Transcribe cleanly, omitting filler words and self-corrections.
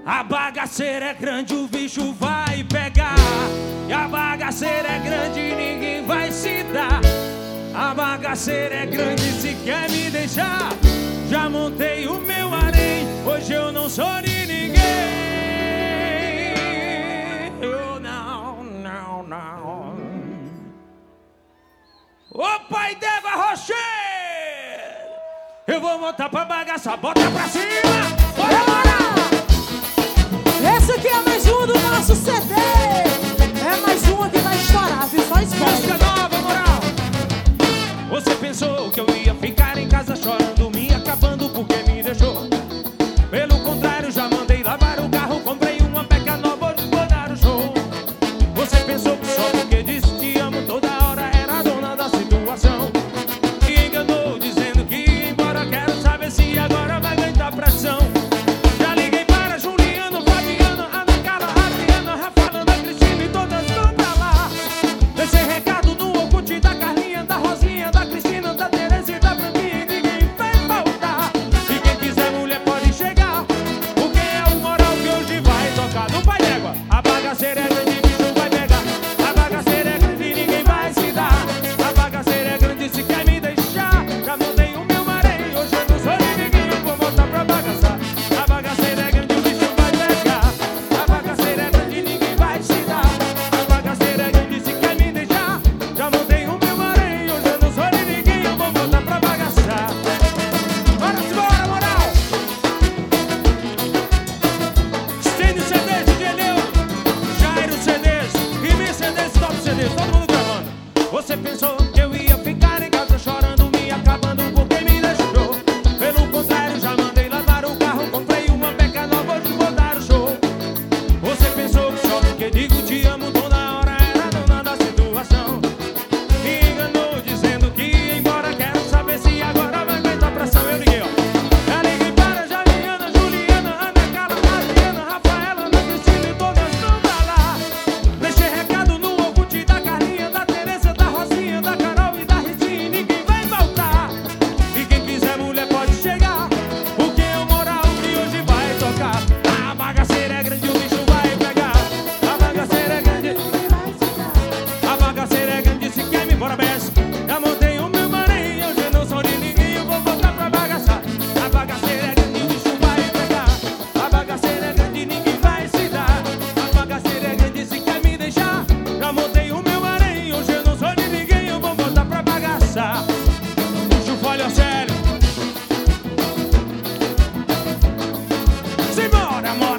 A bagaceira é grande, o bicho vai pegar. E a bagaceira é grande, ninguém vai se dar. A bagaceira é grande, se quer me deixar. Já montei o meu harém, hoje eu não sou de ninguém. Oh, não, não, não. Ô pai d'égua Rocher, eu vou montar pra bagaçar, bota pra cima. Bora, bora. Esse aqui é mais um do nosso CD. É mais uma que vai estourar, viu? Só espera. Música nova, moral. Você pensou que eu ia ficar em casa chorando, me acabando porque me deixou. Pelo contrário, já mandei lavar o carro, comprei uma beca nova, vou dar o show. Você pensou que só porque disse te amo toda hora era dona da situação. Me enganou dizendo que ia embora, quero saber se agora vai aguentar pressão. Já liguei para Juliano, Fabiano, Ana Carla, Adriana, Rafael, Ana Cristina e todas vão pra lá. Deixei recado no Orkut da Carlinha, da Rosinha, da Cristina, da Tereza e da Branquinha, e ninguém vai faltar. E quem quiser mulher pode chegar, porque é o moral que hoje vai tocar. No pai d'égua, a bagaceira é grande, bicho vai pegar. A bagaceira é grande, ninguém vai se dar. A bagaceira é grande, se quer me deixar. Já montei o meu harém, hoje eu não sou de ninguém, eu vou voltar pra bagaçar. A bagaceira é grande, o bicho vai pegar. A bagaceira é grande, ninguém vai se dar. A bagaceira é grande, se quer me deixar. Já montei o meu harém, hoje eu não sou de ninguém, eu vou voltar pra bagaçar. Bora, simbora, moral! Estênio CDs, entendeu? Jairo CDs, Rimi CDs, Top CDs, todo mundo gravando. Você pensou que eu ia ficar em casa chorando, me acabando porque me deixou. Pelo contrário, já mandei lavar o carro, comprei uma beca nova, hoje vou dar o show. Você pensou que só porque digo te amo toda hora era dona da situação. Me enganou dizendo que ia embora, quero saber se agora vai aguentar pressão. Eu liguei, ó. Já liguei para Jaliana, Juliana, Ana Carla, Adriana, Rafaela, Ana Cristina e todas vão pra lá. Deixei recado no Orkut da Carlinha, da Tereza, da Rosinha, da Carol e da Rizinha, e ninguém vai faltar. E quem quiser mulher pode chegar, porque é o moral que hoje vai tocar. A bagaceira é grande, o bicho vai pegar. A bagaceira é grande, a bagaceira é grande, se quer me embora, best. Já montei o meu harém, hoje eu não sou de ninguém, eu vou voltar pra bagaçar. A bagaceira é grande, o bicho vai pegar. A bagaceira é grande, ninguém vai se dar. A bagaceira é grande, se quer me deixar. Já montei o meu harém, hoje eu não sou de ninguém, eu vou voltar pra bagaçar. Puxa o fole ao sério. Simbora, mora.